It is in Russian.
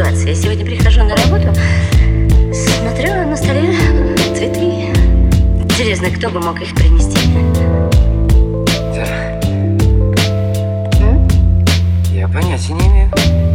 ситуация. Я сегодня прихожу на работу, смотрю, на столе цветы. Интересно, кто бы мог их принести? Да. Я понятия не имею.